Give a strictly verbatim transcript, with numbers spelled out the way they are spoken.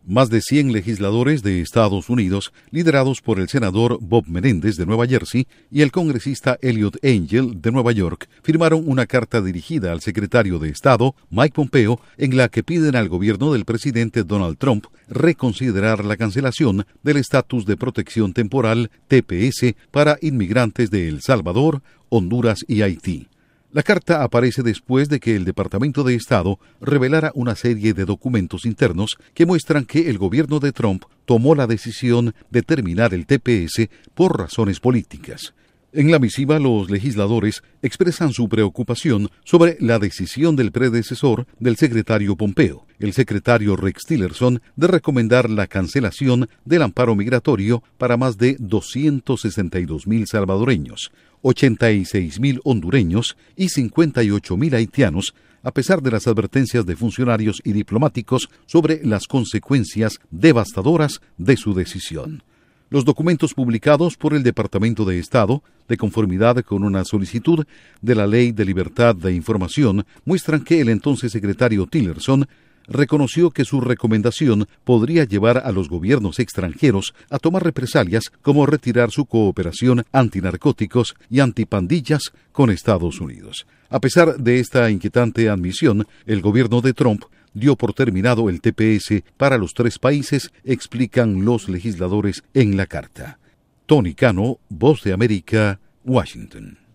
Más de cien legisladores de Estados Unidos, liderados por el senador Bob Menéndez de Nueva Jersey y el congresista Eliot Engel de Nueva York, firmaron una carta dirigida al secretario de Estado, Mike Pompeo, en la que piden al gobierno del presidente Donald Trump reconsiderar la cancelación del estatus de protección temporal T P S para inmigrantes de El Salvador, Honduras y Haití. La carta aparece después de que el Departamento de Estado revelara una serie de documentos internos que muestran que el gobierno de Trump tomó la decisión de terminar el T P S por razones políticas. En la misiva, los legisladores expresan su preocupación sobre la decisión del predecesor del secretario Pompeo, el secretario Rex Tillerson, de recomendar la cancelación del amparo migratorio para más de doscientos sesenta y dos mil salvadoreños, ochenta y seis mil hondureños y cincuenta y ocho mil haitianos, a pesar de las advertencias de funcionarios y diplomáticos sobre las consecuencias devastadoras de su decisión. Los documentos publicados por el Departamento de Estado, de conformidad con una solicitud de la Ley de Libertad de Información, muestran que el entonces secretario Tillerson reconoció que su recomendación podría llevar a los gobiernos extranjeros a tomar represalias como retirar su cooperación antinarcóticos y antipandillas con Estados Unidos. A pesar de esta inquietante admisión, el gobierno de Trump dio por terminado el T P S para los tres países, explican los legisladores en la carta. Tony Cano, Voz de América, Washington.